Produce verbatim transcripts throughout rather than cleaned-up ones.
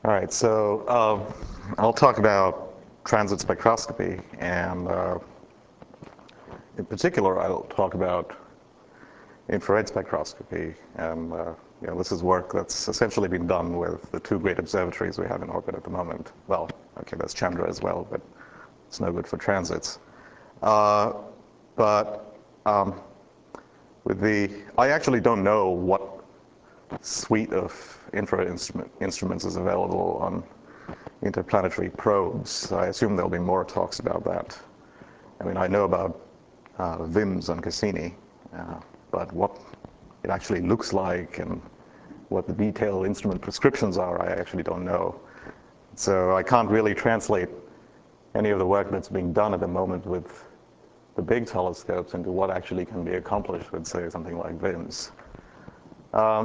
All right, so uh, I'll talk about transit spectroscopy, and uh, in particular, I'll talk about infrared spectroscopy. And uh, you know, this is work that's essentially been done with the two great observatories we have in orbit at the moment. Well, okay, there's Chandra as well, but it's no good for transits. Uh, but um, with the, I actually don't know what suite of infrared instrument, instruments is available on interplanetary probes. I assume there'll be more talks about that. I mean, I know about uh, V I M S on Cassini, uh, but what it actually looks like and what the detailed instrument prescriptions are, I actually don't know. So I can't really translate any of the work that's being done at the moment with the big telescopes into what actually can be accomplished with, say, something like V I M S. Um,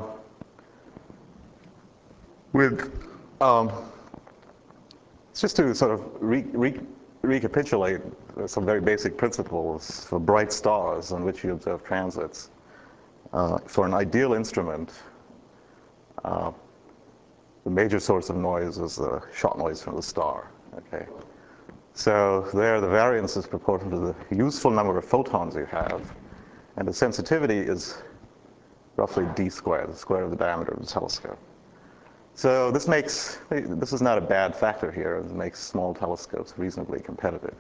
with, um, just to sort of re re recapitulate some very basic principles for bright stars on which you observe transits. Uh, for an ideal instrument, uh, the major source of noise is the shot noise from the star. Okay, so there the variance is proportional to the useful number of photons you have, and the sensitivity is roughly d squared, the square of the diameter of the telescope. So this makes, this is not a bad factor here. It makes small telescopes reasonably competitive.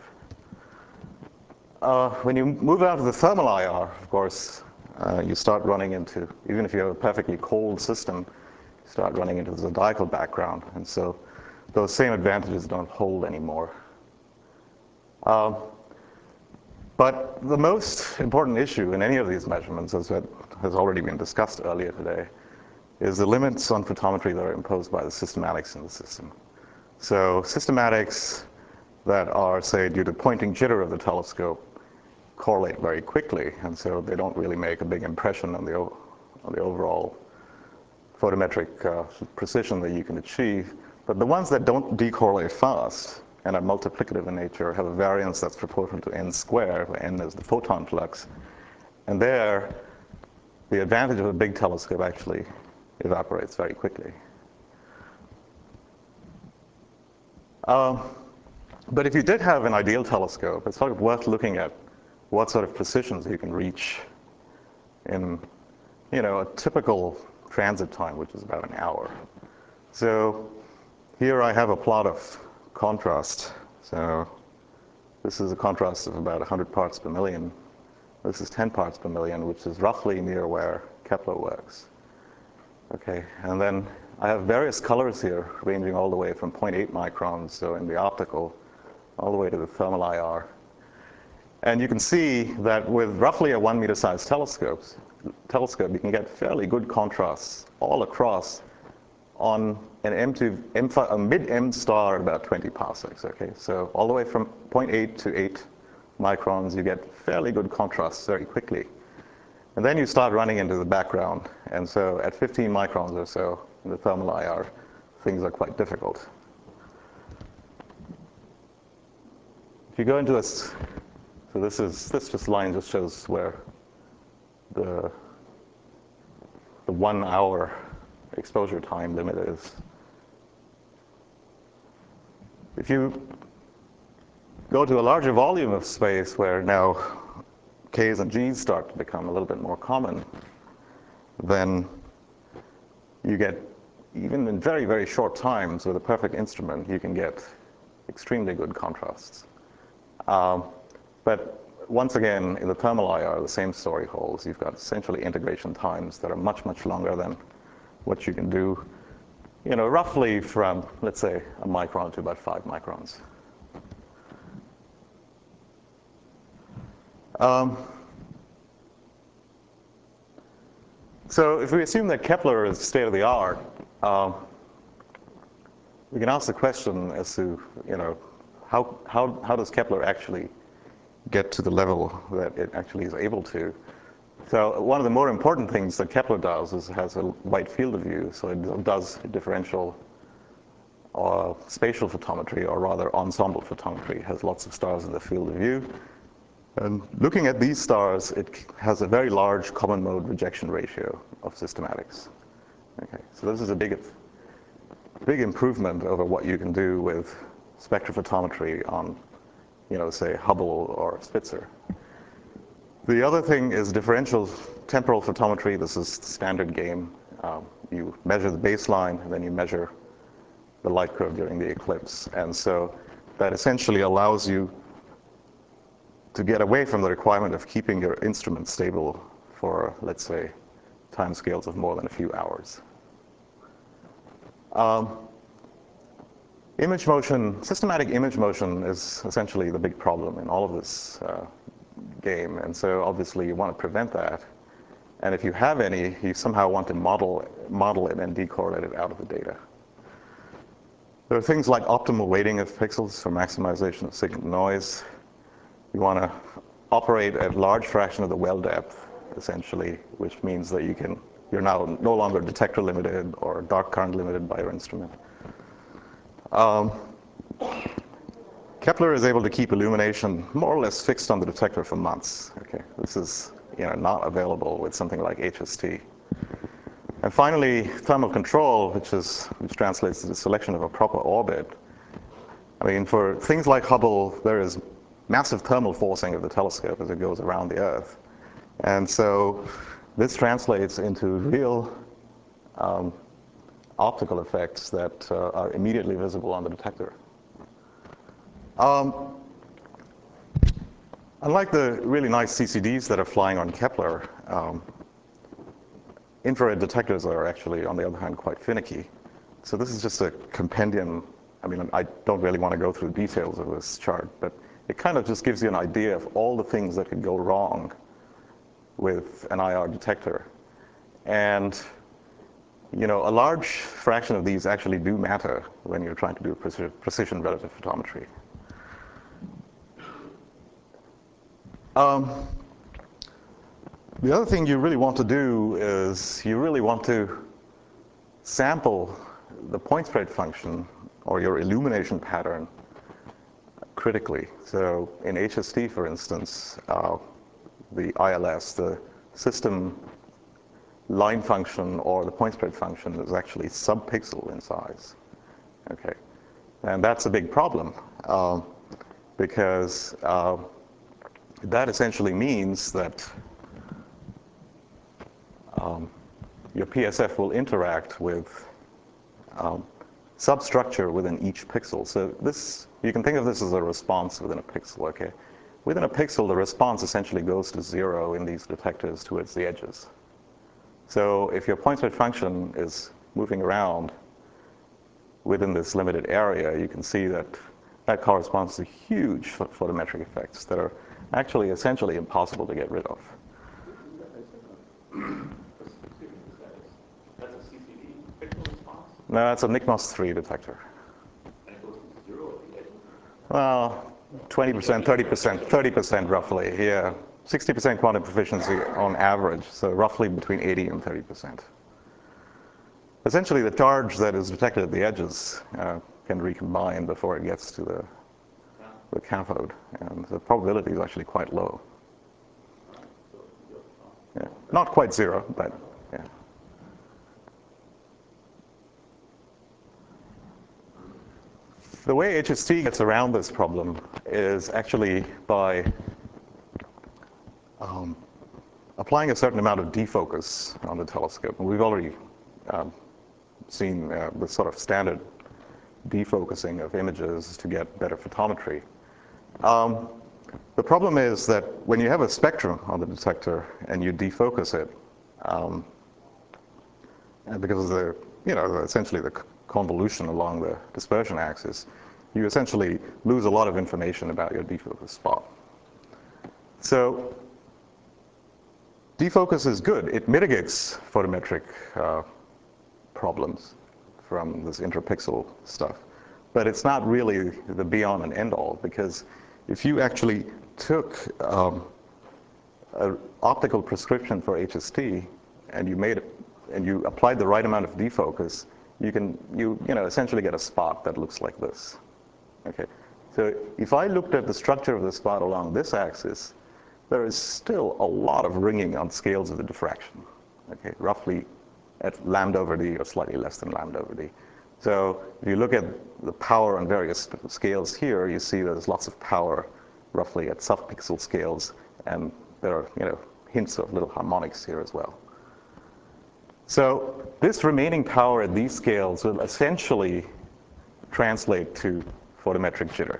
Uh, when you move out to the thermal I R, of course, uh, you start running into, even if you have a perfectly cold system, you start running into the zodiacal background. And so those same advantages don't hold anymore. Um, but the most important issue in any of these measurements, as has already been discussed earlier today, is the limits on photometry that are imposed by the systematics in the system. So systematics that are, say, due to Poynting jitter of the telescope correlate very quickly, and so they don't really make a big impression on the, on the overall photometric uh, precision that you can achieve. But the ones that don't decorrelate fast and are multiplicative in nature have a variance that's proportional to n squared, where n is the photon flux. And there, the advantage of a big telescope actually evaporates very quickly. Um, but if you did have an ideal telescope, it's sort of worth looking at what sort of precisions you can reach in, you know, a typical transit time, which is about an hour. So here I have a plot of contrast. So this is a contrast of about one hundred parts per million. This is ten parts per million, which is roughly near where Kepler works. Okay, and then I have various colors here, ranging all the way from zero point eight microns, so in the optical, all the way to the thermal I R. And you can see that with roughly a one meter sized telescopes, telescope, you can get fairly good contrasts all across on an M to M, a mid-M star at about twenty parsecs. Okay, so all the way from zero point eight to eight microns, you get fairly good contrasts very quickly. And then you start running into the background. And so at fifteen microns or so in the thermal I R, things are quite difficult. If you go into this, so this is, this just line just shows where the, the one hour exposure time limit is. If you go to a larger volume of space where now K's and G's start to become a little bit more common, then you get, even in very, very short times with a perfect instrument, you can get extremely good contrasts. Um, but once again, in the thermal I R, the same story holds. You've got essentially integration times that are much, much longer than what you can do, you know, roughly from, let's say, a micron to about five microns. Um, so if we assume that Kepler is state of the art, um, we can ask the question as to, you know, how, how, how does Kepler actually get to the level that it actually is able to? So one of the more important things that Kepler does is it has a wide field of view, so it does differential or spatial photometry, or rather ensemble photometry. It has lots of stars in the field of view. And looking at these stars, it has a very large common mode rejection ratio of systematics. Okay, so this is a big, big improvement over what you can do with spectrophotometry on, you know, say Hubble or Spitzer. The other thing is differential temporal photometry. This is the standard game. Um, you measure the baseline, and then you measure the light curve during the eclipse. And so that essentially allows you to get away from the requirement of keeping your instrument stable for, let's say, timescales of more than a few hours. Um, image motion, systematic image motion is essentially the big problem in all of this uh, game. And so obviously you want to prevent that. And if you have any, you somehow want to model, model it and decorrelate it out of the data. There are things like optimal weighting of pixels for maximization of signal noise. You want to operate at large fraction of the well depth, essentially, which means that you can, you're now no longer detector limited or dark current limited by your instrument. Um, Kepler is able to keep illumination more or less fixed on the detector for months. Okay, this is, you know, not available with something like H S T. And finally, thermal control, which is which translates to the selection of a proper orbit. I mean, for things like Hubble, there is massive thermal forcing of the telescope as it goes around the Earth. And so this translates into real um, optical effects that uh, are immediately visible on the detector. Um, unlike the really nice C C Ds that are flying on Kepler, um, infrared detectors are actually, on the other hand, quite finicky. So this is just a compendium. I mean, I don't really want to go through details of this chart, but it kind of just gives you an idea of all the things that could go wrong with an I R detector. And, you know, a large fraction of these actually do matter when you're trying to do precision, precision relative photometry. Um, the other thing you really want to do is you really want to sample the point spread function or your illumination pattern critically. So in H S T, for instance, uh, the I L S, the system line function or the point spread function is actually sub-pixel in size. Okay, and that's a big problem uh, because uh, that essentially means that um, your P S F will interact with um, substructure within each pixel. So this, you can think of this as a response within a pixel, okay? Within a pixel, the response essentially goes to zero in these detectors towards the edges. So if your point spread function is moving around within this limited area, you can see that that corresponds to huge photometric effects that are actually essentially impossible to get rid of. That's a C C D pixel response? No, that's a N C M O S three detector. And it goes to zero at the edges? Well, twenty percent, thirty percent, thirty percent roughly, yeah. sixty percent quantum proficiency on average, so roughly between eighty and thirty percent. Essentially, the charge that is detected at the edges uh, can recombine before it gets to the, the cathode, and the probability is actually quite low. Yeah. Not quite zero, but yeah. The way H S T gets around this problem is actually by um, applying a certain amount of defocus on the telescope. And we've already um, seen uh, the sort of standard defocusing of images to get better photometry. Um, the problem is that when you have a spectrum on the detector and you defocus it, um, and because of the, you know, essentially the convolution along the dispersion axis, you essentially lose a lot of information about your defocus spot. So defocus is good. It mitigates photometric uh, problems from this interpixel stuff. But it's not really the be-all and end-all, because if you actually took um, an optical prescription for H S T and you made it, and you applied the right amount of defocus, you can, you, you know, essentially get a spot that looks like this. Okay. So if I looked at the structure of the spot along this axis, there is still a lot of ringing on scales of the diffraction. Okay, roughly at lambda over d or slightly less than lambda over d. So if you look at the power on various scales here, you see there's lots of power roughly at sub-pixel scales, and there are, you know, hints of little harmonics here as well. So this remaining power at these scales will essentially translate to photometric jitter.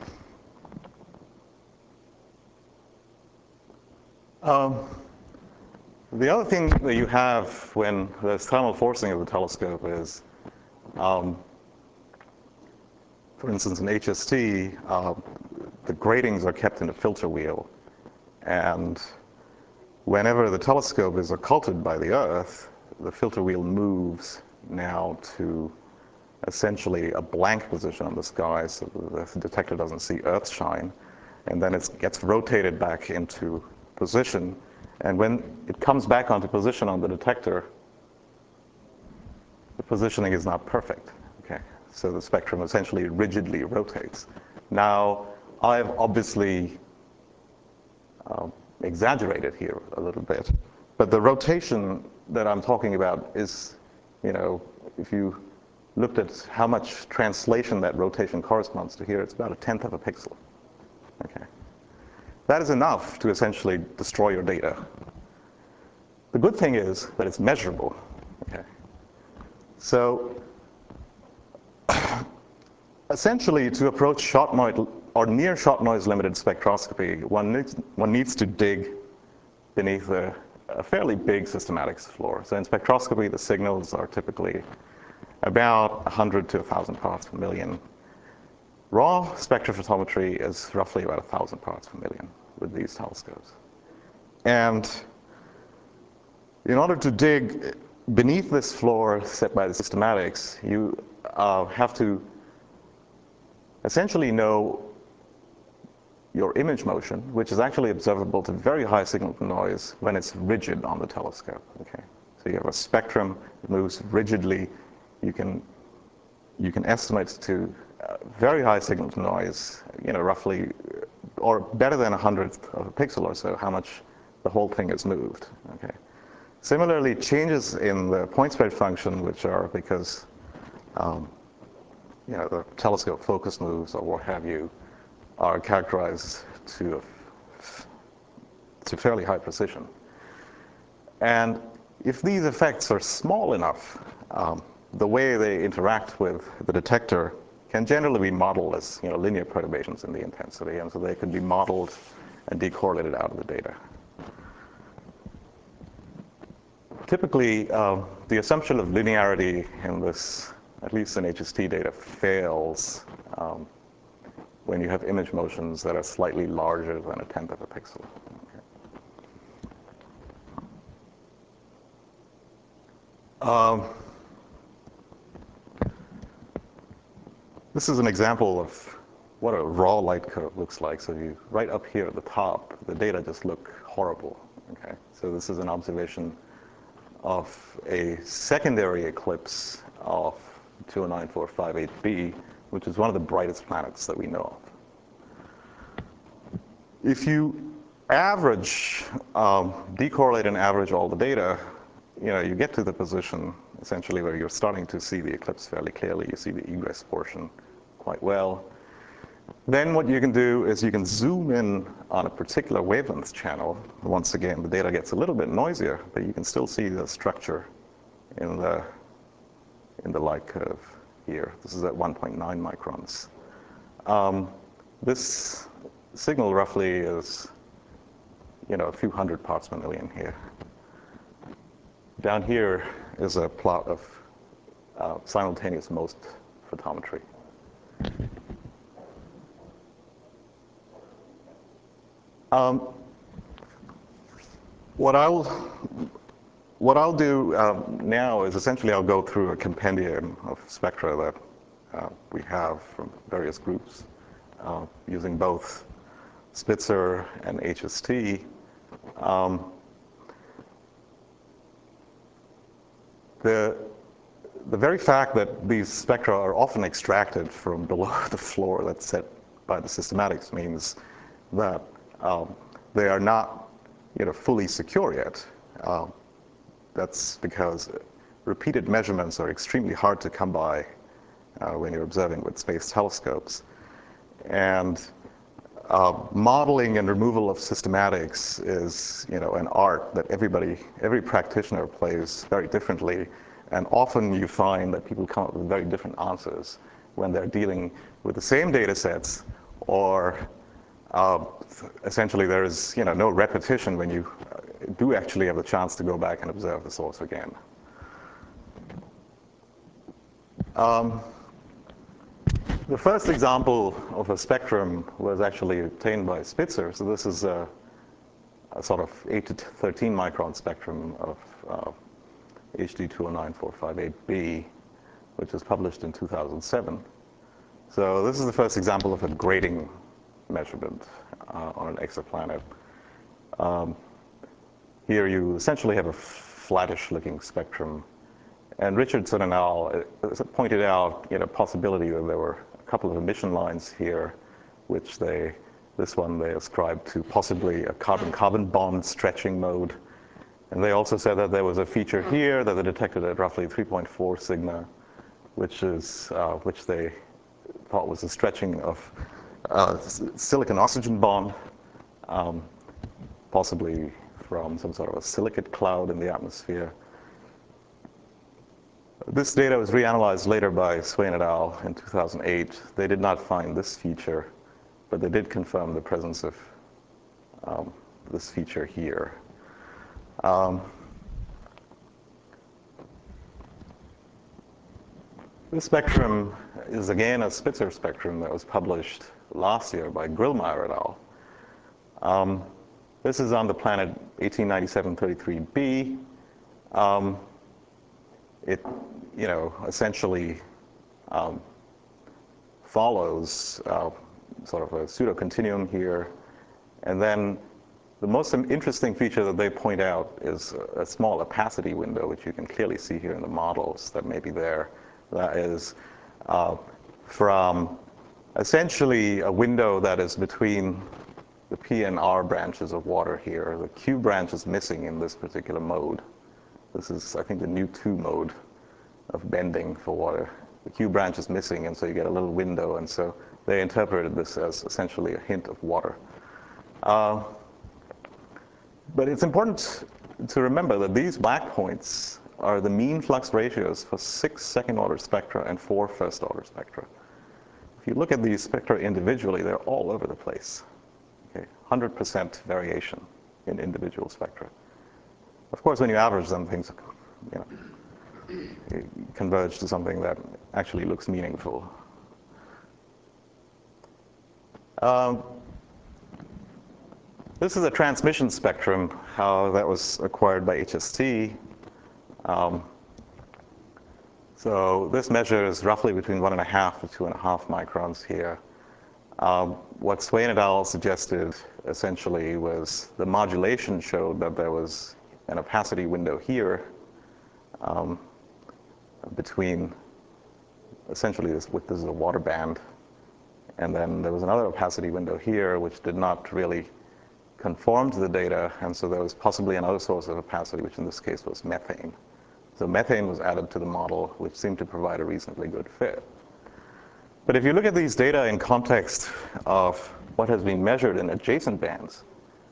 Um, the other thing that you have when there's thermal forcing of the telescope is, um, for instance, in H S T, uh, the gratings are kept in a filter wheel. And whenever the telescope is occulted by the Earth, the filter wheel moves now to essentially a blank position on the sky so the detector doesn't see Earth shine. And then it gets rotated back into position. And when it comes back onto position on the detector, the positioning is not perfect. Okay, so the spectrum essentially rigidly rotates. Now, I've obviously uh, exaggerated here a little bit, but the rotation that I'm talking about is, you know, if you looked at how much translation that rotation corresponds to here, it's about a tenth of a pixel. Okay, that is enough to essentially destroy your data. The good thing is that it's measurable. Okay, so essentially, to approach shot noise or near shot noise limited spectroscopy, one needs, one needs to dig beneath a, a fairly big systematics floor. So in spectroscopy, the signals are typically about one hundred to one thousand parts per million. Raw spectrophotometry is roughly about one thousand parts per million with these telescopes. And in order to dig beneath this floor set by the systematics, you uh, have to essentially know your image motion, which is actually observable to very high signal to noise when it's rigid on the telescope. Okay, so you have a spectrum that moves rigidly. You can you can estimate to uh, very high signal to noise, you know, roughly or better than a hundredth of a pixel or so, how much the whole thing is moved. Okay. Similarly, changes in the point spread function, which are because um, you know, the telescope focus moves or what have you, are characterized to, a, to fairly high precision. And if these effects are small enough, um, the way they interact with the detector can generally be modeled as, you know, linear perturbations in the intensity, and so they could be modeled and decorrelated out of the data. Typically, uh, the assumption of linearity in this, at least in H S T data, fails um, when you have image motions that are slightly larger than a tenth of a pixel. Okay. Um, this is an example of what a raw light curve looks like. So you, right up here at the top, the data just look horrible. Okay. So this is an observation of a secondary eclipse of two oh nine four five eight b, which is one of the brightest planets that we know of. If you average, um, decorrelate and average all the data, you know, you get to the position essentially where you're starting to see the eclipse fairly clearly. You see the egress portion quite well. Then what you can do is you can zoom in on a particular wavelength channel. Once again, the data gets a little bit noisier, but you can still see the structure in the, in the light curve here. This is at one point nine microns. Um, this signal roughly is, you know, a few hundred parts per million here. Down here is a plot of uh, simultaneous MOST photometry. Um, what I'll what I'll do um, now is essentially I'll go through a compendium of spectra that uh, we have from various groups uh, using both Spitzer and H S T. Um, the the very fact that these spectra are often extracted from below the floor that's set by the systematics means that um, they are not, you know, fully secure yet. Um, that's because repeated measurements are extremely hard to come by uh, when you're observing with space telescopes. And uh, modeling and removal of systematics is, you know, an art that everybody, every practitioner plays very differently. And often you find that people come up with very different answers when they're dealing with the same data sets, or uh, essentially there is, you know, no repetition when you do actually have the chance to go back and observe the source again. Um, the first example of a spectrum was actually obtained by Spitzer. So this is a, a sort of eight to thirteen micron spectrum of uh, H D two oh nine four five eight b, which was published in two thousand seven. So this is the first example of a grating measurement uh, on an exoplanet. Um, here you essentially have a flattish-looking spectrum. And Richardson et al. Pointed out, you know, possibility that there were a couple of emission lines here, which they, this one they ascribed to possibly a carbon-carbon bond stretching mode. And they also said that there was a feature here that they detected at roughly three point four sigma, which is uh, which they thought was a stretching of uh, silicon-oxygen bond, um, possibly from some sort of a silicate cloud in the atmosphere. This data was reanalyzed later by Swain et al. In two thousand eight. They did not find this feature, but they did confirm the presence of um, this feature here. Um, this spectrum is again a Spitzer spectrum that was published last year by Grillmeyer et al. Um, this is on the planet eighteen ninety-seven thirty-three b. Um, it, you know, essentially um, follows uh, sort of a pseudo-continuum here. And then the most interesting feature that they point out is a small opacity window, which you can clearly see here in the models that may be there. That is uh, from essentially a window that is between the P and R branches of water here. The Q branch is missing in this particular mode. This is, I think, the new two mode of bending for water. The Q branch is missing, and so you get a little window, and so they interpreted this as essentially a hint of water. Uh, but it's important to remember that these black points are the mean flux ratios for six second-order spectra and four first-order spectra. If you look at these spectra individually, they're all over the place. Okay, one hundred percent variation in individual spectra. Of course, when you average them, things, you know, converge to something that actually looks meaningful. Um, this is a transmission spectrum, how that was acquired by H S T. Um, so this measures roughly between one and a half to two and a half microns here. Um, what Swain et al. Suggested essentially was the modulation showed that there was an opacity window here um, between, essentially this, with, this is a water band, and then there was another opacity window here which did not really conform to the data, and so there was possibly another source of opacity, which in this case was methane. So methane was added to the model, which seemed to provide a reasonably good fit. But if you look at these data in context of what has been measured in adjacent bands,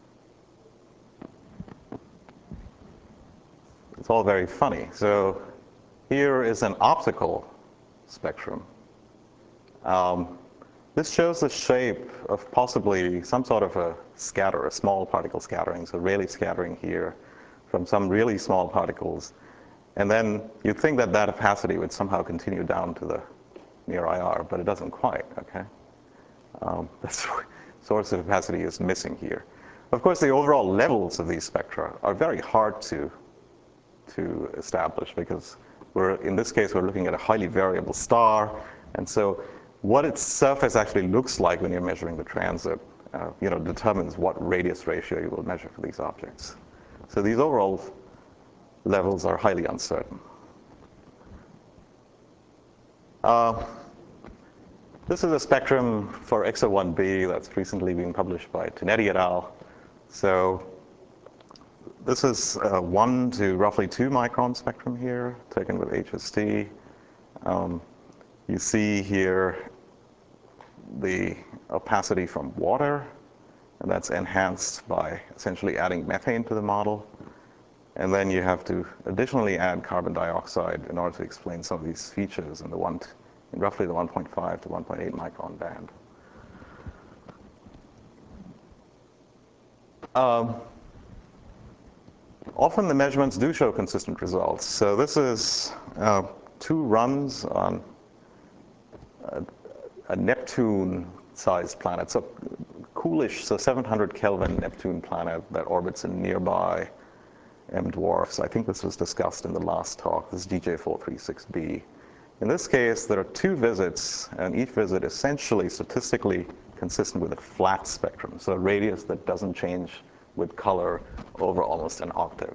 it's all very funny. So here is an optical spectrum. Um, this shows the shape of possibly some sort of a scatter, a small particle scattering, so Rayleigh scattering here from some really small particles. And then you'd think that that opacity would somehow continue down to the near I R, but it doesn't quite, okay? Um, the source of opacity is missing here. Of course, the overall levels of these spectra are very hard to, to establish because we're, in this case, we're looking at a highly variable star, and so what its surface actually looks like when you're measuring the transit, uh, you know, determines what radius ratio you will measure for these objects. So these overall levels are highly uncertain. Uh, this is a spectrum for X O one b that's recently been published by Tonetti et al. So this is uh, one to roughly two micron spectrum here, taken with H S T. Um, You see here the opacity from water, and that's enhanced by essentially adding methane to the model. And then you have to additionally add carbon dioxide in order to explain some of these features in the one, in roughly the one point five to one point eight micron band. Um, often the measurements do show consistent results. So this is uh, two runs on a, a Neptune-sized planet, so coolish, so seven hundred Kelvin Neptune planet that orbits in nearby M dwarfs. I think this was discussed in the last talk. This is D J four thirty-six b. In this case, there are two visits, and each visit essentially statistically consistent with a flat spectrum, so a radius that doesn't change with color over almost an octave.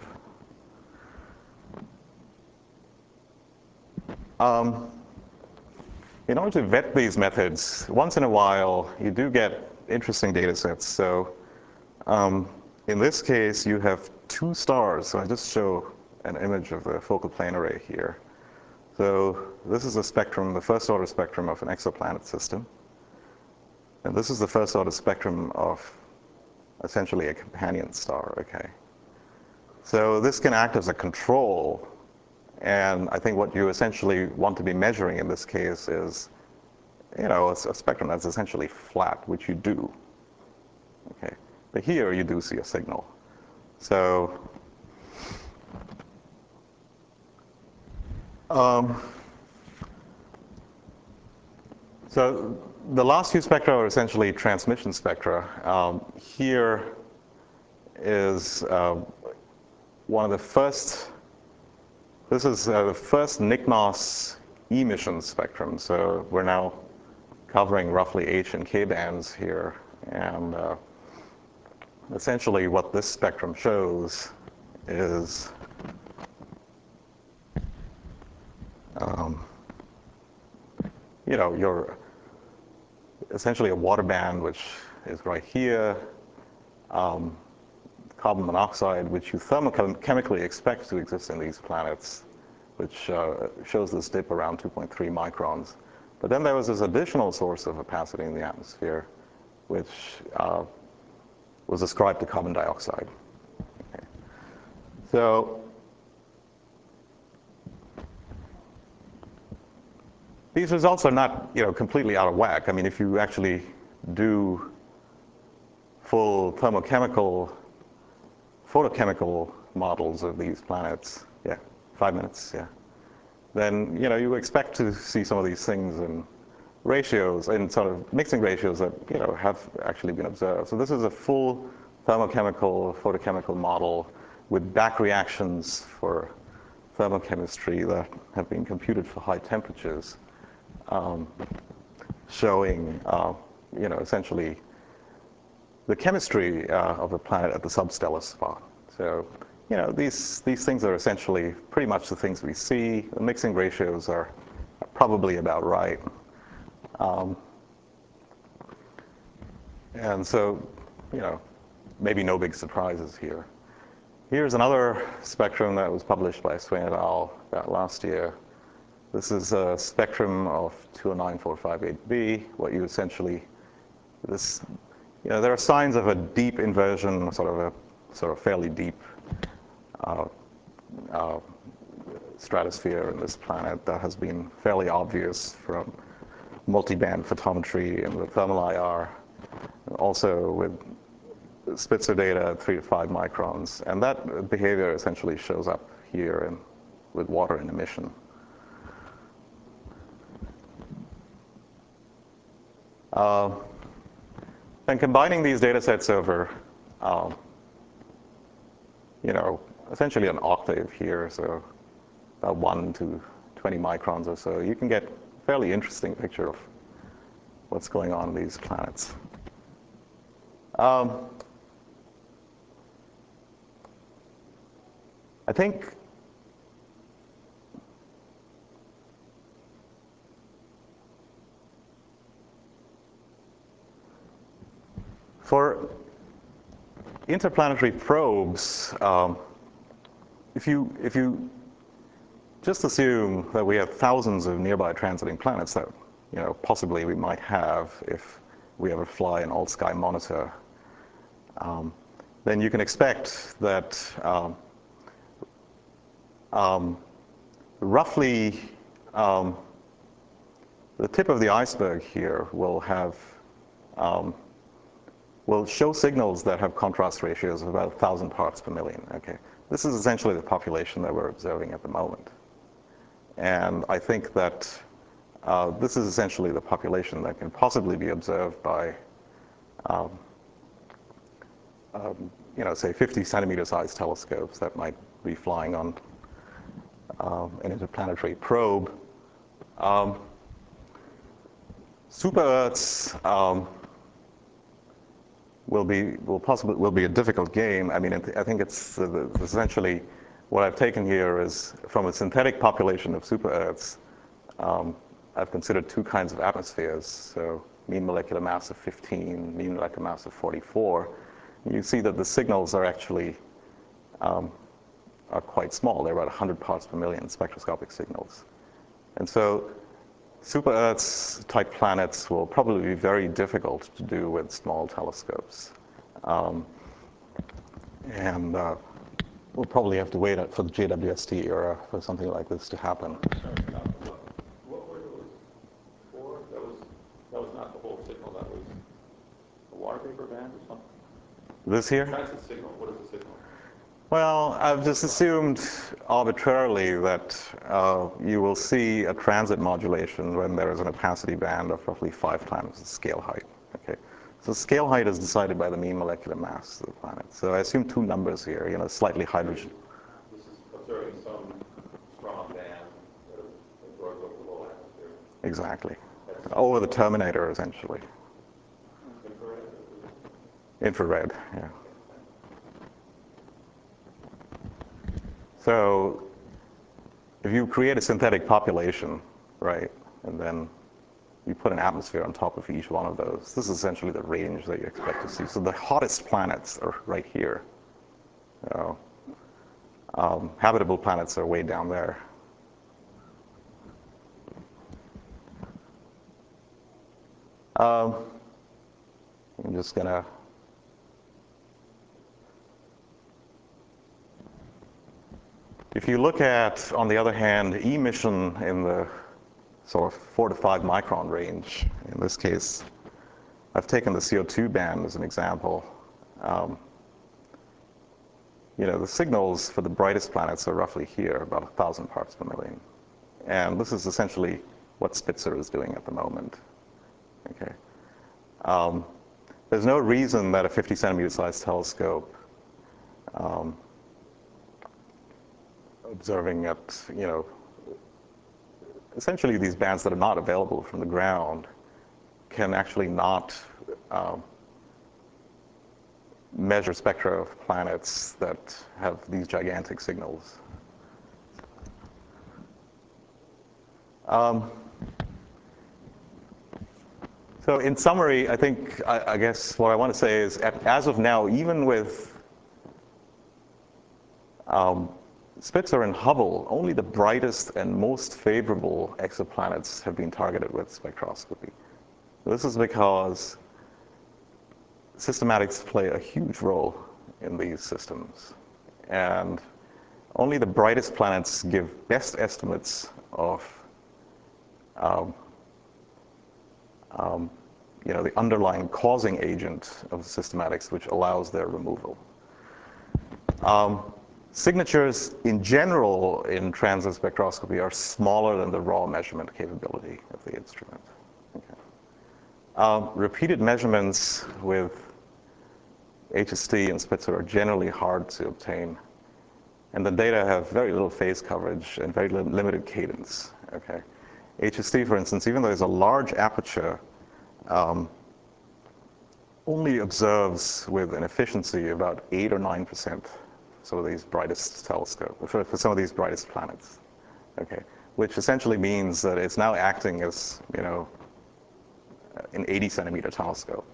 Um, in order to vet these methods, once in a while, you do get interesting data sets. So um, in this case, you have two stars. So I just show an image of the focal plane array here. So this is a spectrum, the first order spectrum of an exoplanet system. And this is the first order spectrum of essentially a companion star, okay? So this can act as a control. And I think what you essentially want to be measuring in this case is, you know, a, a spectrum that's essentially flat, which you do, okay? But here you do see a signal. So um, so the last few spectra are essentially transmission spectra. Um, here is uh, one of the first, this is uh, the first N I C M O S emission spectrum. So we're now covering roughly H and K bands here. And uh, essentially what this spectrum shows is um, you know, you're essentially a water band, which is right here, um, carbon monoxide, which you thermochemically expect to exist in these planets, which uh, shows this dip around two point three microns. But then there was this additional source of opacity in the atmosphere, which uh, was ascribed to carbon dioxide. Okay. So these results are not, you know, completely out of whack. I mean, if you actually do full thermochemical, photochemical models of these planets, yeah, five minutes, yeah, then, you know, you expect to see some of these things in ratios, in sort of mixing ratios that, you know, have actually been observed. So this is a full thermochemical, photochemical model with back reactions for thermochemistry that have been computed for high temperatures. Um, showing, uh, you know, essentially the chemistry uh, of the planet at the substellar spot. So, you know, these, these things are essentially pretty much the things we see. The mixing ratios are probably about right. Um, and so, you know, maybe no big surprises here. Here's another spectrum that was published by Swain et al. About last year. This is a spectrum of two oh nine four five eight b. What you essentially, this, you know, there are signs of a deep inversion, sort of a sort of fairly deep uh, uh, stratosphere in this planet that has been fairly obvious from multiband photometry and with thermal I R, also with Spitzer data at three to five microns, and that behavior essentially shows up here in, with water in emission. Uh, and combining these data sets over, um, you know, essentially an octave here, so about one to twenty microns or so, you can get a fairly interesting picture of what's going on in these planets. Um, I think for interplanetary probes, um, if you if you just assume that we have thousands of nearby transiting planets that, you know, possibly we might have if we ever fly an all-sky monitor. Um, then you can expect that um, um, roughly um, the tip of the iceberg here will have um, will show signals that have contrast ratios of about one thousand parts per million. Okay, this is essentially the population that we're observing at the moment, and I think that uh, this is essentially the population that can possibly be observed by, um, um, you know, say fifty centimeter sized telescopes that might be flying on um, an interplanetary probe. Um, super Earths um, will be will possibly will be a difficult game. I mean, I think it's uh, essentially what I've taken here is from a synthetic population of super Earths. Um, I've considered two kinds of atmospheres. So mean molecular mass of fifteen, mean molecular mass of forty-four. You see that the signals are actually um, are quite small. They're about one hundred parts per million spectroscopic signals, and so super Earths type planets will probably be very difficult to do with small telescopes. Um, and uh, we'll probably have to wait for the J W S T era for something like this to happen. What, what were those for? That was, that was not the whole signal, that was a water vapor band or something? This here? Transit signal, what is the signal? Well, I've just assumed arbitrarily that uh, you will see a transit modulation when there is an opacity band of roughly five times the scale height. Okay, so scale height is decided by the mean molecular mass of the planet. So I assume two numbers here. You know, slightly hydrogen. This is observing some strong band that absorbs over the low atmosphere. Exactly. Over the terminator, essentially. Infrared? Infrared. Yeah. So if you create a synthetic population, right, and then you put an atmosphere on top of each one of those, this is essentially the range that you expect to see. So the hottest planets are right here. You know, um, habitable planets are way down there. Um, I'm just going to If you look at, on the other hand, emission in the sort of four to five micron range, in this case, I've taken the C O two band as an example. Um, you know, the signals for the brightest planets are roughly here, about one thousand parts per million. And this is essentially what Spitzer is doing at the moment. Okay. Um, there's no reason that a fifty centimeter sized telescope um, observing at, you know, essentially these bands that are not available from the ground can actually not um, measure spectra of planets that have these gigantic signals. Um, so in summary, I think, I, I guess what I want to say is, at, as of now, even with um, Spitzer and Hubble, only the brightest and most favorable exoplanets have been targeted with spectroscopy. This is because systematics play a huge role in these systems. And only the brightest planets give best estimates of um, um, you know, the underlying causing agent of the systematics, which allows their removal. Um, signatures in general in transit spectroscopy are smaller than the raw measurement capability of the instrument. Okay. Um, repeated measurements with H S T and Spitzer are generally hard to obtain, and the data have very little phase coverage and very li limited cadence. Okay. H S T, for instance, even though there's a large aperture, um, only observes with an efficiency about eight or nine percent some of these brightest telescopes, for, for some of these brightest planets. Okay, which essentially means that it's now acting as, you know, an eighty centimeter telescope.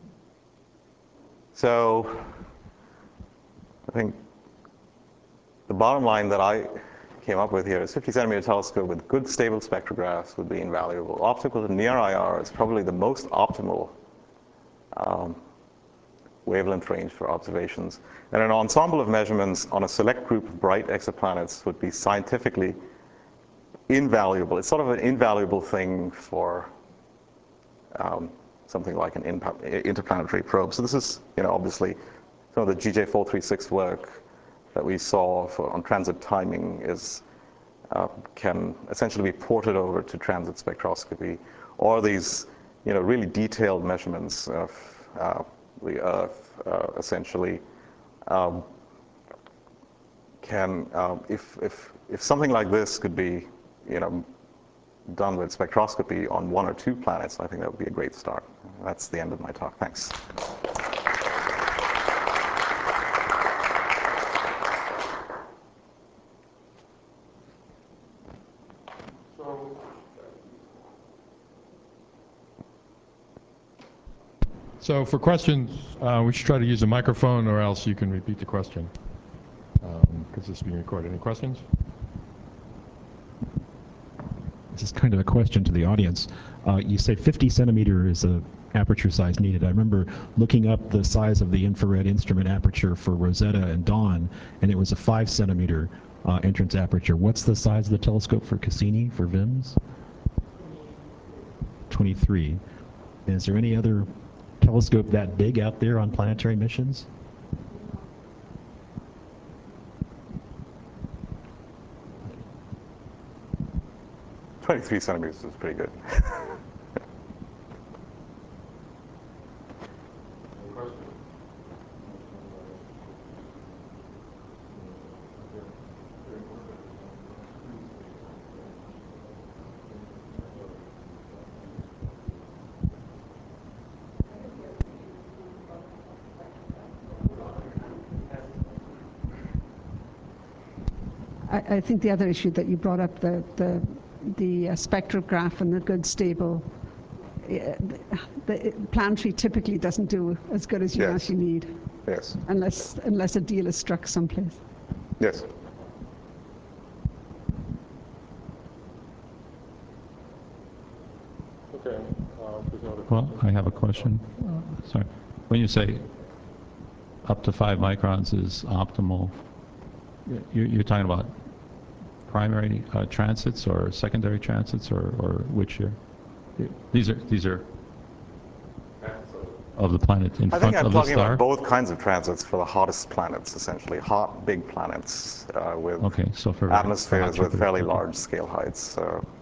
So I think the bottom line that I came up with here is fifty centimeter telescope with good stable spectrographs would be invaluable. Optical to near I R is probably the most optimal um, wavelength range for observations. And an ensemble of measurements on a select group of bright exoplanets would be scientifically invaluable. It's sort of an invaluable thing for um, something like an interplanetary probe. So this is, you know, obviously some of the G J four thirty-six work that we saw for, on transit timing is uh, can essentially be ported over to transit spectroscopy, or these, you know, really detailed measurements of uh, the Earth, uh, essentially, um, can um, if if if something like this could be, you know, done with spectroscopy on one or two planets, I think that would be a great start. That's the end of my talk. Thanks. So for questions, uh, we should try to use a microphone, or else you can repeat the question, because um, this is being recorded. Any questions? This is kind of a question to the audience. Uh, you said fifty centimeter is a aperture size needed. I remember looking up the size of the infrared instrument aperture for Rosetta and Dawn, and it was a five centimeter uh, entrance aperture. What's the size of the telescope for Cassini, for V I M S? twenty-three. And is there any other telescope that big out there on planetary missions? twenty-three centimeters is pretty good. I, I think the other issue that you brought up, the the, the uh, spectrograph and the good stable, uh, the, the planetary typically doesn't do as good as you Yes. actually need. Yes. Unless unless a deal is struck someplace. Yes. Okay. Uh, there's no other Well, questions. I have a question. Uh, Sorry. When you say up to five microns is optimal, y- you're, you're talking about primary uh, transits or secondary transits, or, or which year? These are these are of the planet in I front think I'm of the talking star. about both kinds of transits for the hottest planets, essentially. Hot, big planets uh, with Okay, so for atmospheres for hot with fairly Jupiter, okay. large scale heights. So